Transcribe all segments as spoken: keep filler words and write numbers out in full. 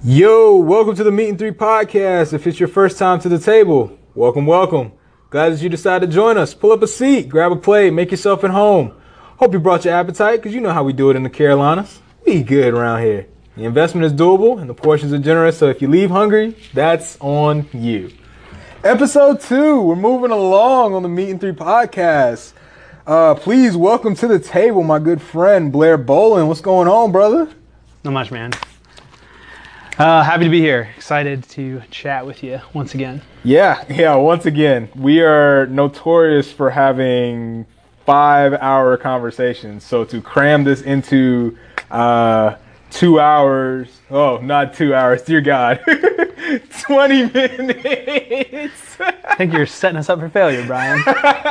Yo, welcome to the Meet and Three podcast. If it's your first time to the table, welcome, welcome. Glad that you decided to join us. Pull up a seat, grab a plate, make yourself at home. Hope you brought your appetite, because you know how we do it in the Carolinas. We eat good around here. The investment is doable and the portions are generous, so if you leave hungry, that's on you. Episode two, we're moving along on the Meet and Three podcast. Uh, please welcome to the table my good friend Blair Bolin. What's going on, brother? Not much, man. Uh, happy to be here. Excited to chat with you once again. Yeah, yeah, once again. We are notorious for having five-hour conversations. So to cram this into uh, two hours, oh, not two hours, dear God, twenty minutes. I think you're setting us up for failure, Brian.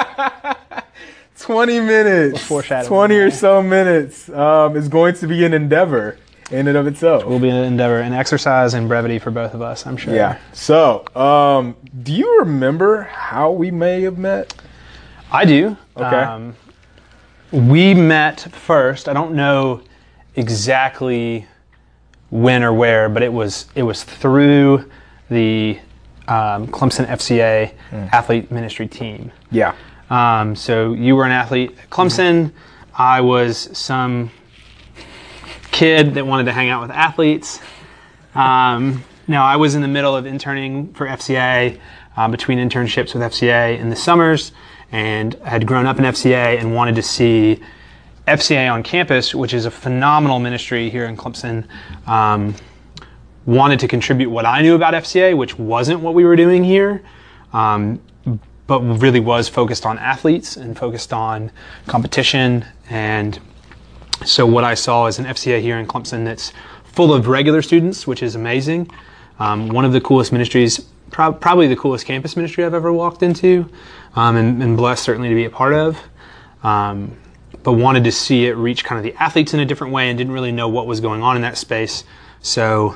twenty minutes, twenty or so minutes um, is going to be an endeavor. In and of itself. Will be an endeavor, an exercise in brevity for both of us, I'm sure. Yeah. So, um, do you remember how we may have met? I do. Okay. Um, we met first. I don't know exactly when or where, but it was it was through the um, Clemson F C A mm. athlete ministry team. Yeah. Um, so you were an athlete at Clemson. Mm-hmm. I was some kid that wanted to hang out with athletes. Um, now, I was in the middle of interning for F C A, uh, between internships with F C A in the summers, and had grown up in F C A and wanted to see F C A on campus, which is a phenomenal ministry here in Clemson. Um, wanted to contribute what I knew about F C A, which wasn't what we were doing here, um, but really was focused on athletes and focused on competition. And so what I saw is an F C A here in Clemson that's full of regular students, which is amazing. Um, one of the coolest ministries, pro- probably the coolest campus ministry I've ever walked into, um, and, and blessed certainly to be a part of. Um, but wanted to see it reach kind of the athletes in a different way and didn't really know what was going on in that space. So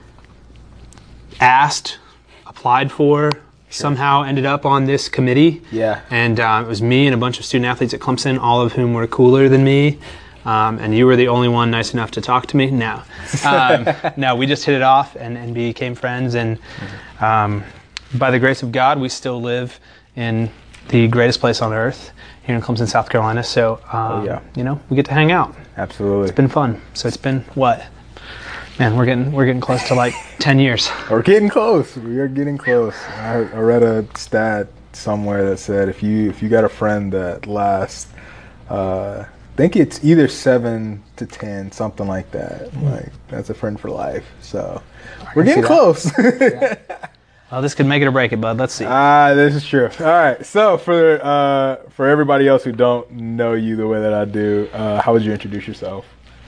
asked, applied for, sure. somehow ended up on this committee. Yeah. And uh, it was me and a bunch of student athletes at Clemson, all of whom were cooler than me. Um, and you were the only one nice enough to talk to me? No. Um, no, we just hit it off and, and became friends. And um, by the grace of God, we still live in the greatest place on earth here in Clemson, South Carolina. So, um, oh, yeah. you know, we get to hang out. Absolutely. It's been fun. So it's been, what? Man, we're getting we're getting close to like ten years. We're getting close. We are getting close. I, I read a stat somewhere that said if you if you got a friend that lasts, uh, I think it's either seven to ten, something like that. Mm. Like that's a friend for life. So we're getting close. Yeah. Well, this could make it or break it, bud. Let's see. Ah, uh, this is true. All right. So for uh, for everybody else who don't know you the way that I do, uh, how would you introduce yourself?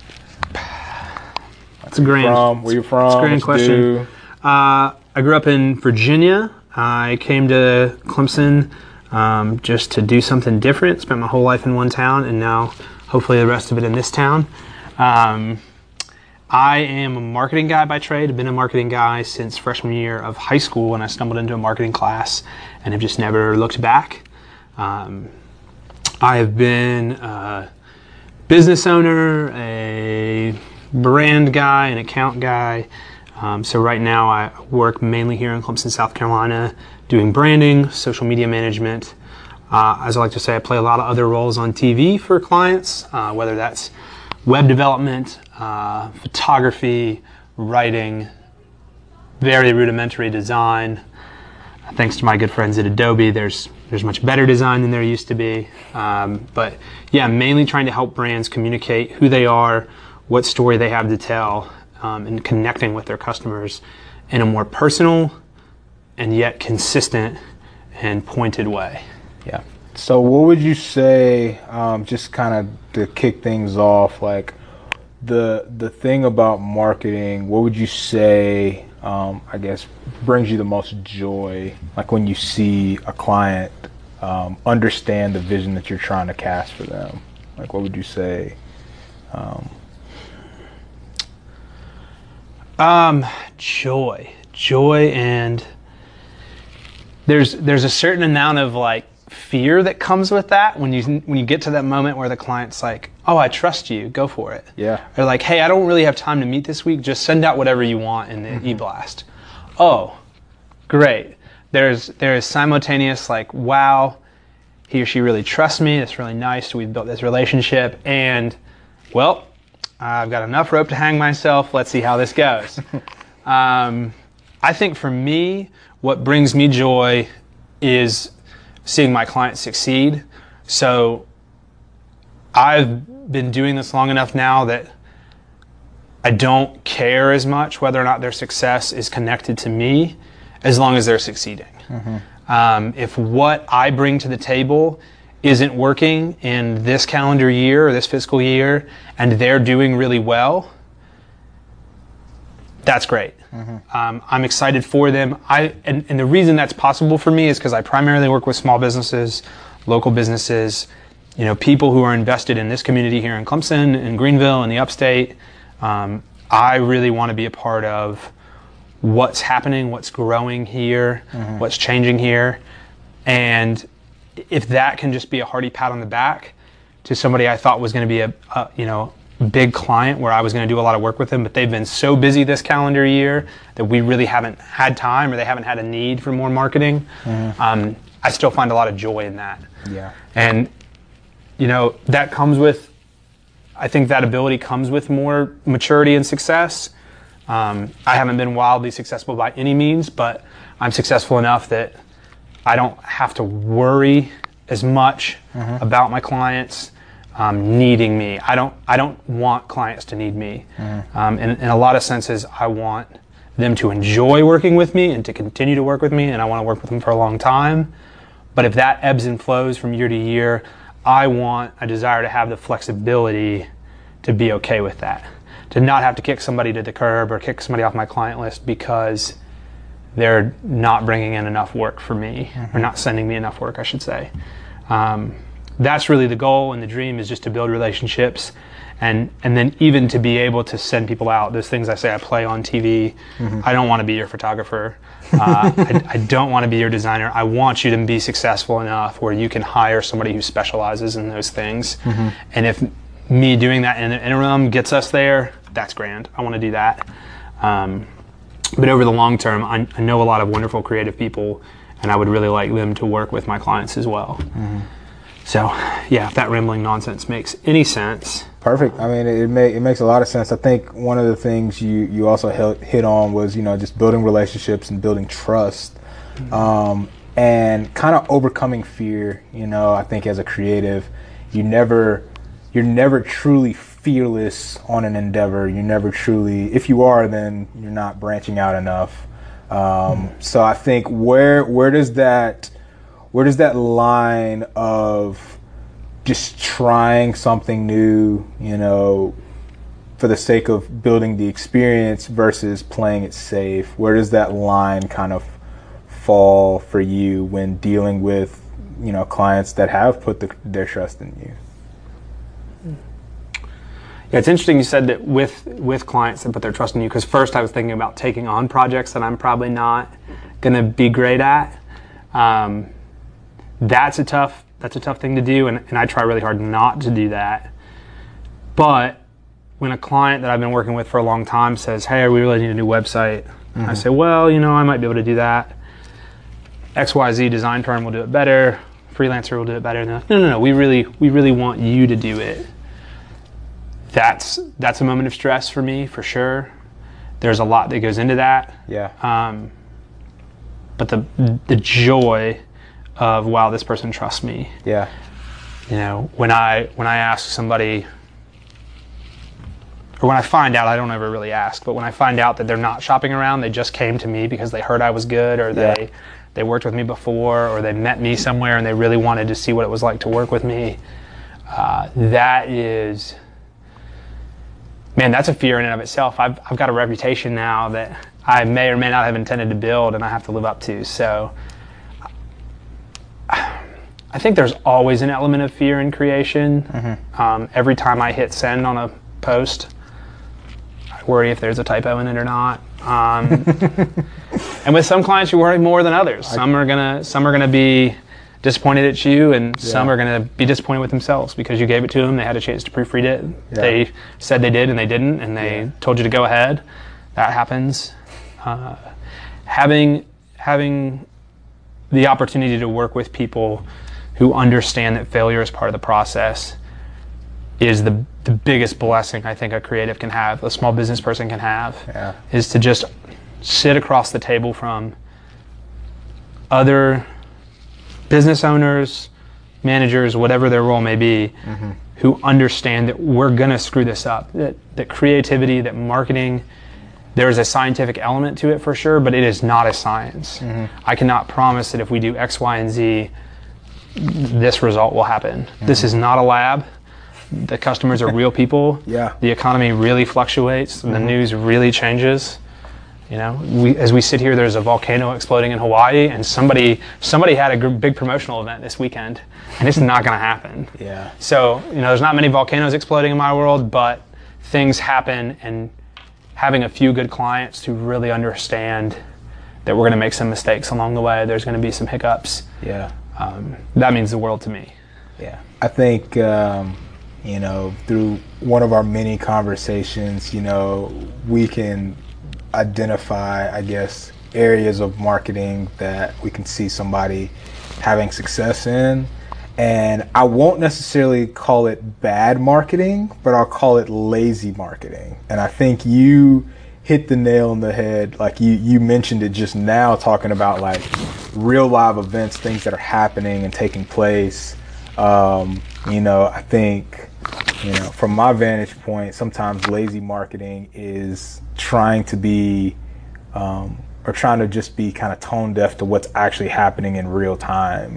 It's a grand. From? Where you from? It's a grand question. Uh, I grew up in Virginia. I came to Clemson um, just to do something different. Spent my whole life in one town, and now hopefully the rest of it in this town. Um, I am a marketing guy by trade. I've been a marketing guy since freshman year of high school when I stumbled into a marketing class and have just never looked back. Um, I have been a business owner, a brand guy, an account guy. Um, so right now I work mainly here in Clemson, South Carolina, doing branding, social media management. Uh, as I like to say, I play a lot of other roles on T V for clients, uh, whether that's web development, uh, photography, writing, very rudimentary design. Thanks to my good friends at Adobe, there's there's much better design than there used to be. Um, but yeah, mainly trying to help brands communicate who they are, what story they have to tell, um, and connecting with their customers in a more personal and yet consistent and pointed way. Yeah. So what would you say, um, just kind of to kick things off, like the the thing about marketing, what would you say, um, I guess, brings you the most joy, like when you see a client um, understand the vision that you're trying to cast for them? Like what would you say? Um, Um, joy, joy, and there's there's a certain amount of like fear that comes with that when you when you get to that moment where the client's like, oh, I trust you, go for it. Yeah. Or like, hey, I don't really have time to meet this week, just send out whatever you want in the mm-hmm. e-blast. Oh, great. There's there's simultaneous like, wow, he or she really trusts me, it's really nice, we've built this relationship, and well, I've got enough rope to hang myself, let's see how this goes. um, I think for me, what brings me joy is seeing my clients succeed. So I've been doing this long enough now that I don't care as much whether or not their success is connected to me, as long as they're succeeding. Mm-hmm. Um, if what I bring to the table isn't working in this calendar year or this fiscal year, and they're doing really well, that's great. Mm-hmm. Um, I'm excited for them. I and, and the reason that's possible for me is because I primarily work with small businesses, local businesses, you know, people who are invested in this community here in Clemson, in Greenville, in the upstate. Um, I really want to be a part of what's happening, what's growing here, mm-hmm. what's changing here. And if that can just be a hearty pat on the back to somebody I thought was going to be a, a you know, big client where I was going to do a lot of work with them, but they've been so busy this calendar year that we really haven't had time, or they haven't had a need for more marketing. Mm-hmm. Um, I still find a lot of joy in that. Yeah. And, you know, that comes with, I think that ability comes with more maturity and success. Um, I haven't been wildly successful by any means, but I'm successful enough that I don't have to worry as much mm-hmm. about my clients um, needing me. I don't. I don't want clients to need me. Mm-hmm. Um, in, in a lot of senses, I want them to enjoy working with me and to continue to work with me, and I want to work with them for a long time. But if that ebbs and flows from year to year, I want, I desire to have the flexibility to be okay with that. To not have to kick somebody to the curb or kick somebody off my client list because they're not bringing in enough work for me, mm-hmm. or not sending me enough work, I should say. Um, that's really the goal, and the dream is just to build relationships, and and then even to be able to send people out. Those things I say I play on T V. Mm-hmm. I don't want to be your photographer. Uh, I, I don't want to be your designer. I want you to be successful enough where you can hire somebody who specializes in those things. Mm-hmm. And if me doing that in the interim gets us there, that's grand. I want to do that. Um, but over the long term, I, I know a lot of wonderful creative people, and I would really like them to work with my clients as well. Mm-hmm. So, yeah, if that rambling nonsense makes any sense. Perfect. I mean, it may, it makes a lot of sense. I think one of the things you, you also hit, hit on was, you know, just building relationships and building trust, mm-hmm. um, and kind of overcoming fear. You know, I think as a creative, you never, you're never truly fearless on an endeavor. You never truly, if you are, then you're not branching out enough. Um, mm-hmm. So I think where where does that where does that line of just trying something new, you know, for the sake of building the experience versus playing it safe, where does that line kind of fall for you when dealing with, you know, clients that have put the, their trust in you? Yeah, it's interesting you said that with with clients that put their trust in you, because first I was thinking about taking on projects that I'm probably not going to be great at. Um, that's a tough that's a tough thing to do, and, and I try really hard not to do that. But when a client that I've been working with for a long time says, hey, we really need a new website, mm-hmm. I say, well, you know, I might be able to do that. X Y Z design firm will do it better. Freelancer will do it better. And they're like, no, no, no, we really, we really want you to do it. That's that's a moment of stress for me, for sure. There's a lot that goes into that. Yeah. Um, but the the joy of, wow, this person trusts me. Yeah. You know, when I when I ask somebody, or when I find out, I don't ever really ask, but when I find out that they're not shopping around, they just came to me because they heard I was good, or they yeah. they worked with me before, or they met me somewhere and they really wanted to see what it was like to work with me. Uh, that is, man, that's a fear in and of itself. I've I've got a reputation now that I may or may not have intended to build, and I have to live up to. So I think there's always an element of fear in creation. Mm-hmm. Um, every time I hit send on a post, I worry if there's a typo in it or not. Um, and with some clients, you worry more than others. Some are gonna some are gonna be disappointed at you, and Yeah. some are going to be disappointed with themselves because you gave it to them. They had a chance to proofread it. Yeah. They said they did and they didn't, and they Yeah. told you to go ahead. That happens. Uh, having having the opportunity to work with people who understand that failure is part of the process is the the biggest blessing I think a creative can have, a small business person can have, Yeah. is to just sit across the table from other business owners, managers, whatever their role may be, Mm-hmm. who understand that we're gonna screw this up, that, that creativity, that marketing, there is a scientific element to it for sure, but it is not a science. Mm-hmm. I cannot promise that if we do X, Y, and Z, this result will happen. Mm-hmm. This is not a lab. The customers are real people. Yeah. The economy really fluctuates. The Mm-hmm. news really changes. You know, we, as we sit here, there's a volcano exploding in Hawaii, and somebody somebody had a gr- big promotional event this weekend, and it's not going to happen. Yeah. So, you know, there's not many volcanoes exploding in my world, but things happen, and having a few good clients who really understand that we're going to make some mistakes along the way, there's going to be some hiccups. Yeah. Um, that means the world to me. Yeah. I think, um, you know, through one of our many conversations, you know, we can identify, I guess, areas of marketing that we can see somebody having success in. And I won't necessarily call it bad marketing, but I'll call it lazy marketing. And I think you hit the nail on the head. Like you, you mentioned it just now, talking about like real live events, things that are happening and taking place. Um, you know, I think, you know, from my vantage point, sometimes lazy marketing is trying to be, um, or trying to just be kind of tone deaf to what's actually happening in real time.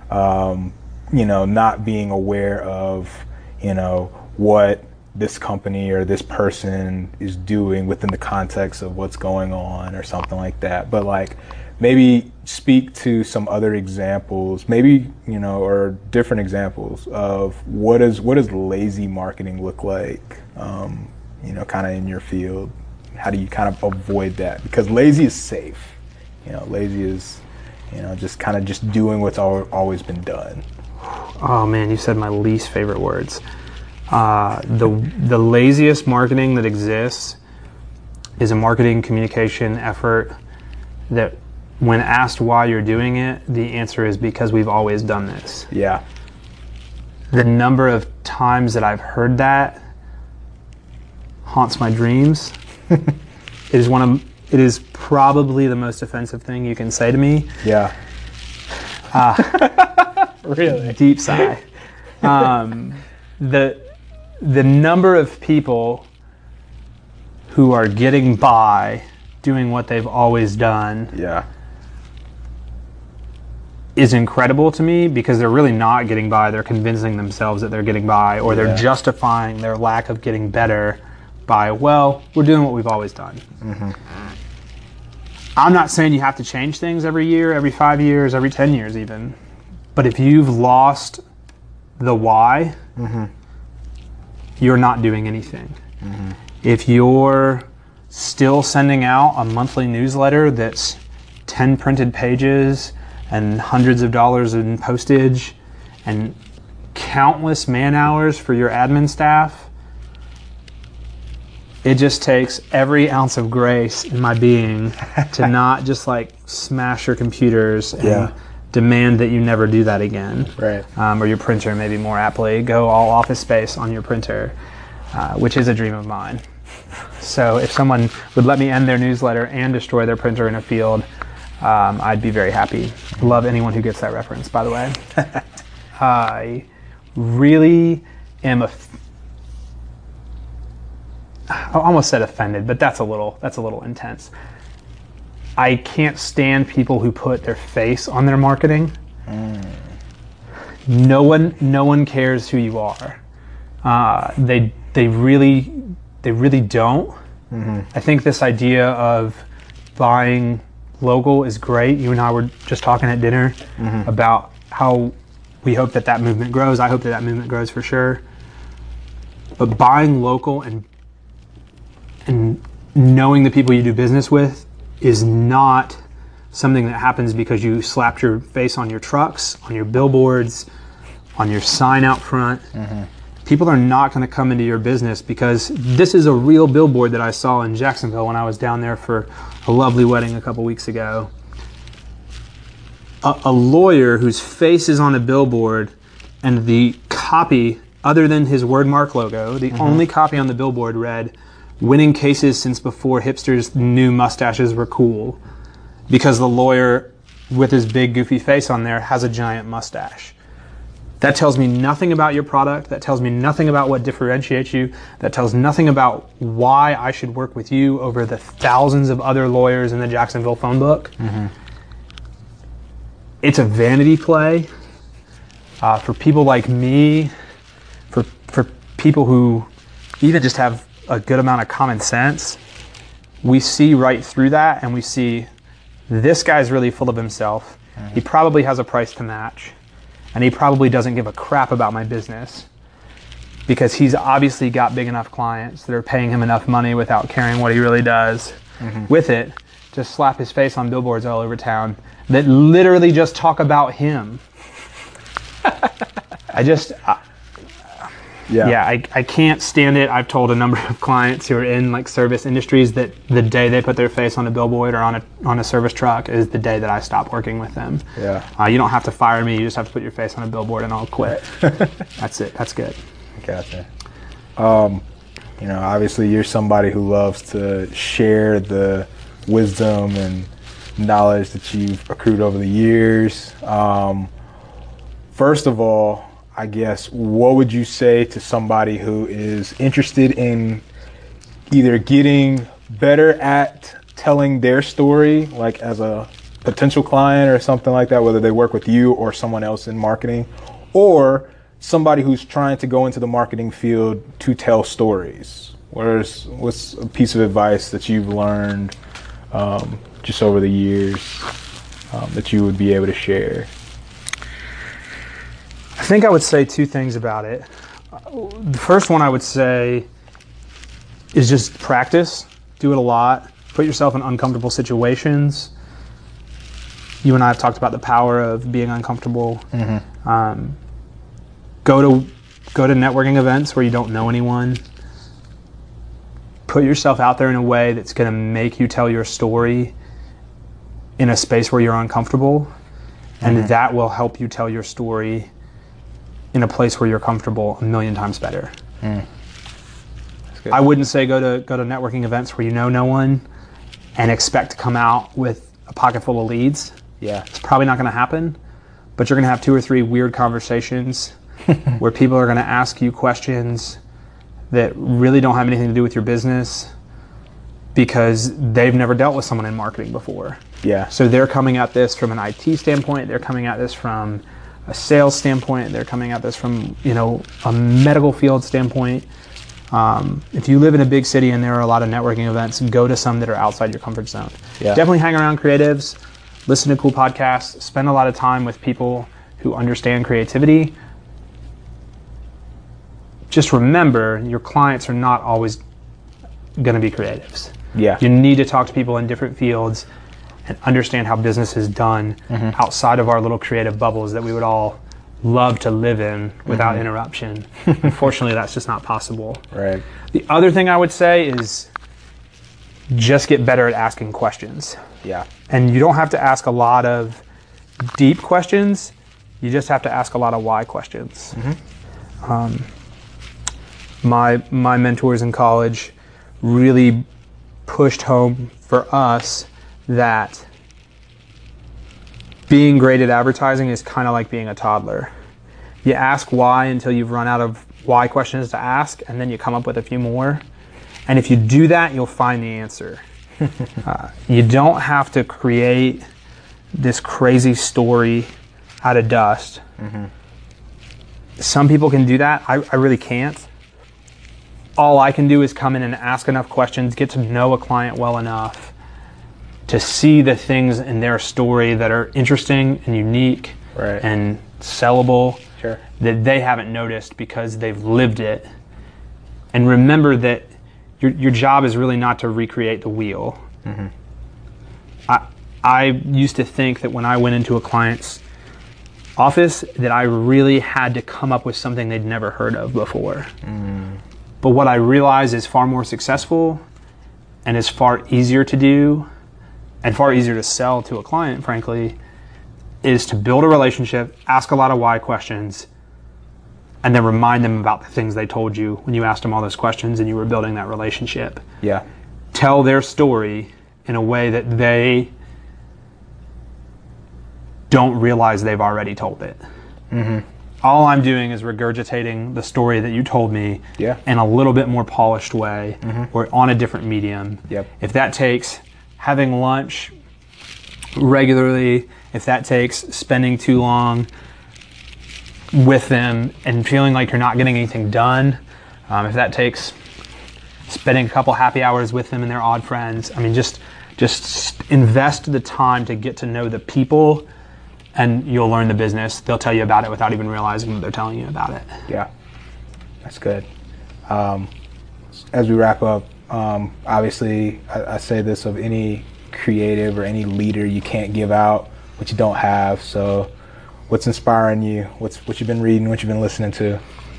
Um, you know, not being aware of, you know, what this company or this person is doing within the context of what's going on or something like that. But like, maybe speak to some other examples, maybe, you know, or different examples of what is, what does lazy marketing look like, um, you know, kind of in your field? How do you kind of avoid that? Because lazy is safe, you know, lazy is, you know, just kind of just doing what's al- always been done. Oh man, you said my least favorite words. Uh, the the laziest marketing that exists is a marketing communication effort that, when asked why you're doing it, the answer is because we've always done this. Yeah. The number of times that I've heard that haunts my dreams. It is one of it is probably the most offensive thing you can say to me. Yeah. Really? Deep sigh. Um, the the number of people who are getting by doing what they've always done Yeah. is incredible to me, because they're really not getting by. They're convincing themselves that they're getting by, or they're Yeah. justifying their lack of getting better by, well, we're doing what we've always done. Mm-hmm. I'm not saying you have to change things every year, every five years, every ten years even. But if you've lost the why, Mm-hmm. you're not doing anything. Mm-hmm. If you're still sending out a monthly newsletter that's ten printed pages and hundreds of dollars in postage and countless man hours for your admin staff, it just takes every ounce of grace in my being to not just like smash your computers and Yeah. demand that you never do that again. Right. Um, or your printer, maybe more aptly, go all office space on your printer, uh, which is a dream of mine. So if someone would let me end their newsletter and destroy their printer in a field, um, I'd be very happy. Love anyone who gets that reference, by the way. I really am a I almost said offended, but that's a little that's a little intense. I can't stand people who put their face on their marketing. Mm. No one no one cares who you are. Uh, they they really they really don't. Mm-hmm. I think this idea of buying local is great. You and I were just talking at dinner mm-hmm. about how we hope that that movement grows. I hope that that movement grows for sure. But buying local and and knowing the people you do business with is not something that happens because you slapped your face on your trucks, on your billboards, on your sign out front. Mm-hmm. People are not going to come into your business because this is a real billboard that I saw in Jacksonville when I was down there for a lovely wedding a couple weeks ago. A, a lawyer whose face is on a billboard and the copy, other than his wordmark logo, the mm-hmm. only copy on the billboard read, "Winning cases since before hipsters knew mustaches were cool," because the lawyer with his big goofy face on there has a giant mustache. That tells me nothing about your product. That tells me nothing about what differentiates you. That tells nothing about why I should work with you over the thousands of other lawyers in the Jacksonville phone book. Mm-hmm. It's a vanity play uh, for people like me, for for people who even just have a good amount of common sense. We see right through that, and we see this guy's really full of himself. Mm-hmm. He probably has a price to match. And he probably doesn't give a crap about my business because he's obviously got big enough clients that are paying him enough money without caring what he really does mm-hmm. with it to slap his face on billboards all over town that literally just talk about him. I just, I, yeah, yeah I, I can't stand it. I've told a number of clients who are in like service industries that the day they put their face on a billboard or on a on a service truck is the day that I stop working with them. Yeah. Uh, you don't have to fire me. You just have to put your face on a billboard and I'll quit. That's it. That's good. Gotcha. Um, you know, obviously you're somebody who loves to share the wisdom and knowledge that you've accrued over the years. Um, first of all, I guess, what would you say to somebody who is interested in either getting better at telling their story, like as a potential client or something like that, whether they work with you or someone else in marketing, or somebody who's trying to go into the marketing field to tell stories? Where's, what's a piece of advice that you've learned um, just over the years um, that you would be able to share? I think I would say two things about it. The first one I would say is just practice. Do it a lot. Put yourself in uncomfortable situations. You and I have talked about the power of being uncomfortable. Mm-hmm. Um, go to go to networking events where you don't know anyone. Put yourself out there in a way that's going to make you tell your story in a space where you're uncomfortable, and mm-hmm. that will help you tell your story in a place where you're comfortable a million times better. Mm. I wouldn't say go to go to networking events where you know no one and expect to come out with a pocket full of leads. Yeah. It's probably not going to happen, but you're going to have two or three weird conversations where people are going to ask you questions that really don't have anything to do with your business because they've never dealt with someone in marketing before. Yeah. So they're coming at this from an I T standpoint, they're coming at this from a sales standpoint, they're coming at this from, you know, a medical field standpoint. Um, if you live in a big city and there are a lot of networking events, go to some that are outside your comfort zone. Yeah. Definitely hang around creatives, listen to cool podcasts, spend a lot of time with people who understand creativity. Just remember, your clients are not always going to be creatives. Yeah. You need to talk to people in different fields and understand how business is done mm-hmm. outside of our little creative bubbles that we would all love to live in without mm-hmm. interruption. Unfortunately, that's just not possible. Right. The other thing I would say is just get better at asking questions. Yeah. And you don't have to ask a lot of deep questions. You just have to ask a lot of why questions. Mm-hmm. Um, my my mentors in college really pushed home for us that being great at advertising is kind of like being a toddler. You ask why until you've run out of why questions to ask, and then you come up with a few more. And if you do that, you'll find the answer. uh, you don't have to create this crazy story out of dust. Mm-hmm. Some people can do that. I, I really can't. All I can do is come in and ask enough questions, get to know a client well enough to see the things in their story that are interesting and unique right. and sellable sure. that they haven't noticed because they've lived it. And remember that your your job is really not to recreate the wheel. Mm-hmm. I I used to think that when I went into a client's office that I really had to come up with something they'd never heard of before. Mm. But what I realized is far more successful and is far easier to do and far easier to sell to a client, frankly, is to build a relationship, ask a lot of why questions, and then remind them about the things they told you when you asked them all those questions and you were building that relationship. Yeah. Tell their story in a way that they don't realize they've already told it. Mm-hmm. All I'm doing is regurgitating the story that you told me yeah. in a little bit more polished way mm-hmm. or on a different medium. Yep. If that takes having lunch regularly, if that takes spending too long with them and feeling like you're not getting anything done, um, if that takes spending a couple happy hours with them and their odd friends, I mean, just just invest the time to get to know the people, and you'll learn the business. They'll tell you about it without even realizing that they're telling you about it. Yeah, that's good. Um, as we wrap up, um, obviously, I, I say this of any creative or any leader, you can't give out what you don't have. So what's inspiring you? What's what you've been reading, what you've been listening to?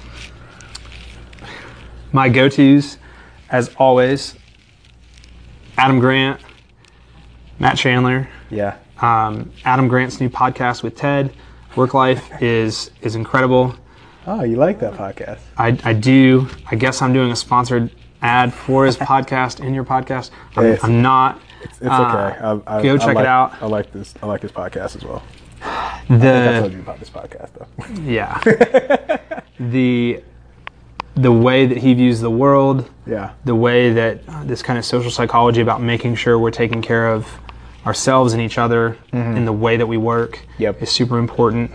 My go-tos, as always, Adam Grant, Matt Chandler. Yeah. Um, Adam Grant's new podcast with Ted, Work Life, is is incredible. Oh, you like that podcast? I, I do. I guess I'm doing a sponsored ad for his podcast in your podcast. I'm, It's- I'm not. It's, it's Uh, okay. I, I, go I check like, it out. I like this. I like this podcast as well. I think I told The you about this podcast though. yeah, the the way that he views the world, Yeah. the way that uh, this kind of social psychology about making sure we're taking care of ourselves and each other in the way that we work Yep. is super important.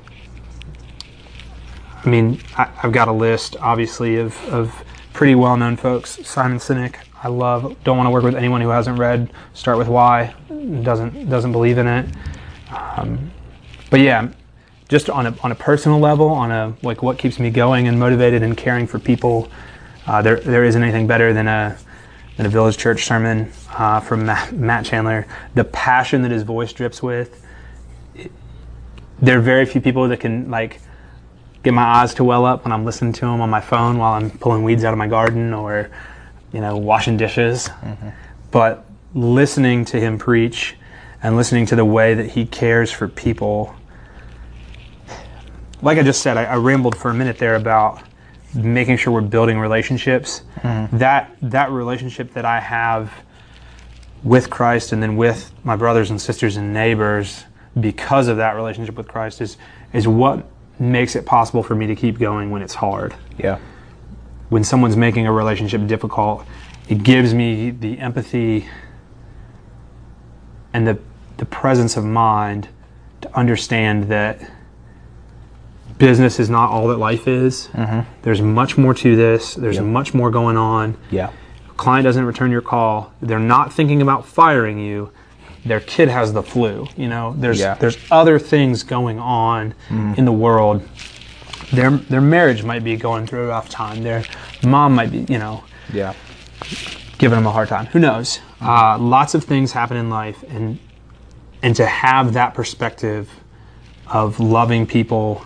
I mean, I, I've got a list, obviously, of, of pretty well-known folks. Simon Sinek, I love. Don't want to work with anyone who hasn't read Start With Why, doesn't doesn't believe in it. Um, but yeah, just on a on a personal level, on a like what keeps me going and motivated and caring for people, uh, there there isn't anything better than a than a Village Church sermon uh, from Matt, Matt Chandler. The passion that his voice drips with. It, there are very few people that can like get my eyes to well up when I'm listening to him on my phone while I'm pulling weeds out of my garden or, you know, washing dishes. Mm-hmm. But listening to him preach and listening to the way that he cares for people. Like I just said, I, I rambled for a minute there about making sure we're building relationships. Mm-hmm. That that relationship that I have with Christ and then with my brothers and sisters and neighbors because of that relationship with Christ is is what makes it possible for me to keep going when it's hard. Yeah. When someone's making a relationship difficult, it gives me the empathy and the the presence of mind to understand that business is not all that life is. Mm-hmm. There's much more to this. There's Yep. much more going on. Yeah. Client doesn't return your call. They're not thinking about firing you. Their kid has the flu. You know, there's Yeah. there's other things going on mm-hmm. in the world. Their their marriage might be going through a rough time. Their mom might be, you know, Yeah. giving them a hard time. Who knows? Uh, lots of things happen in life, and and to have that perspective of loving people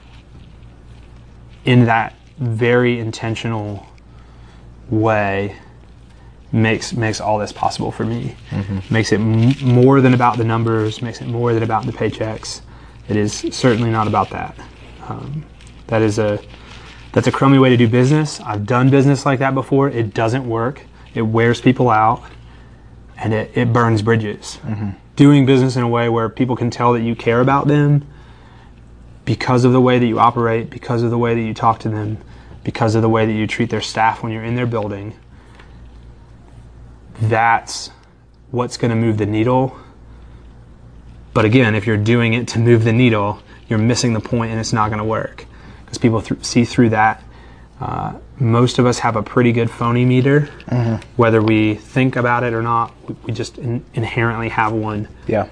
in that very intentional way makes makes all this possible for me. Mm-hmm. Makes it m- more than about the numbers. Makes it more than about the paychecks. It is certainly not about that. Um, that is a that's a crummy way to do business. I've done business like that before. It doesn't work. It wears people out, and it, it burns bridges. Mm-hmm. Doing business in a way where people can tell that you care about them because of the way that you operate, because of the way that you talk to them, because of the way that you treat their staff when you're in their building. That's what's going to move the needle. But again, if you're doing it to move the needle, you're missing the point and it's not going to work. Because people th- see through that. Uh, most of us have a pretty good phony meter. Mm-hmm. Whether we think about it or not, we, we just in- inherently have one. Yeah.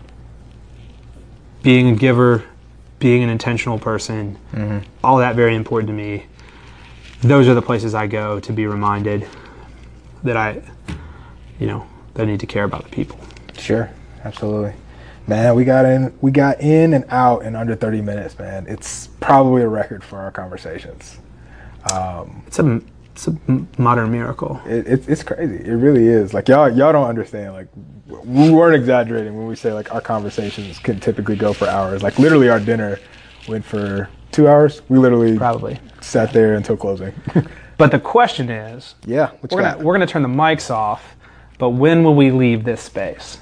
Being a giver, being an intentional person, mm-hmm. all that very important to me. Those are the places I go to be reminded that I, you know, that I need to care about the people. Sure. Absolutely. Man, we got in we got in and out in under thirty minutes, man. It's probably a record for our conversations. Um, it's a it's a modern miracle. It, it, it's crazy. It really is. Like y'all y'all don't understand. Like we weren't exaggerating when we say like our conversations can typically go for hours. Like literally our dinner went for two hours. We literally probably sat there until closing. But the question is, yeah, we're gonna we're gonna turn the mics off, but when will we leave this space?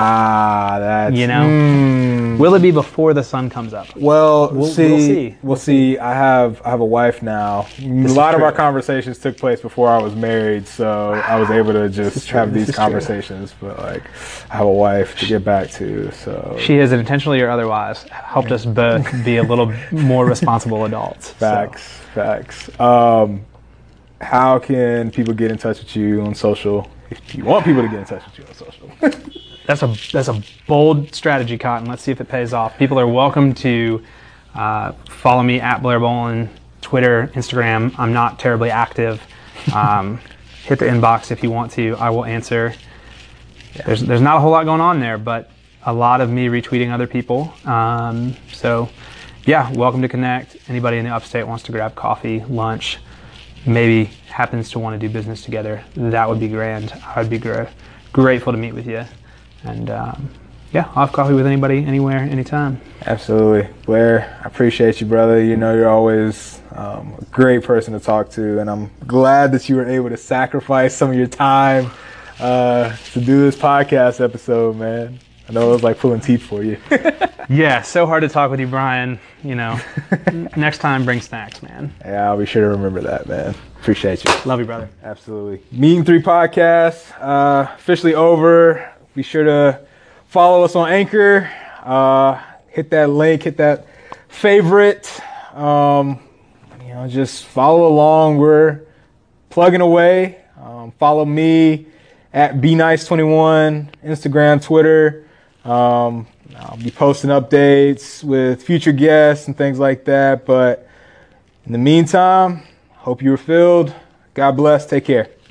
Ah, that's... You know? Mm. Will it be before the sun comes up? Well, we'll see, we'll see. We'll see. I have I have a wife now. This a lot of true. our conversations took place before I was married, so I was able to just have this these conversations. True. But like, I have a wife to get back to, so... She has intentionally or otherwise helped us both be a little more responsible adults. Facts, so. facts. Um, how can people get in touch with you on social? If you want people to get in touch with you on social. That's a that's a bold strategy, Cotton. Let's see if it pays off. People are welcome to uh, follow me at Blair Bolin, Twitter, Instagram. I'm not terribly active. Um, hit the inbox if you want to. I will answer. Yeah. There's there's not a whole lot going on there, but a lot of me retweeting other people. Um, so, yeah, welcome to connect. Anybody in the upstate wants to grab coffee, lunch, maybe happens to want to do business together, that would be grand. I would be gra- grateful to meet with you. And um, yeah, I'll have coffee with anybody, anywhere, anytime. Absolutely. Blair, I appreciate you, brother. You know, you're always um, a great person to talk to, and I'm glad that you were able to sacrifice some of your time uh, to do this podcast episode, man. I know it was like pulling teeth for you. Yeah, so hard to talk with you, Brian. You know, next time bring snacks, man. Yeah, I'll be sure to remember that, man. Appreciate you. Love you, brother. Absolutely. Meeting Three Podcast, uh, officially over. Be sure to follow us on Anchor. Uh, hit that link, hit that favorite. Um, you know, just follow along. We're plugging away. Um, follow me at B Nice twenty-one, Instagram, Twitter. Um, I'll be posting updates with future guests and things like that. But in the meantime, hope you were filled. God bless. Take care.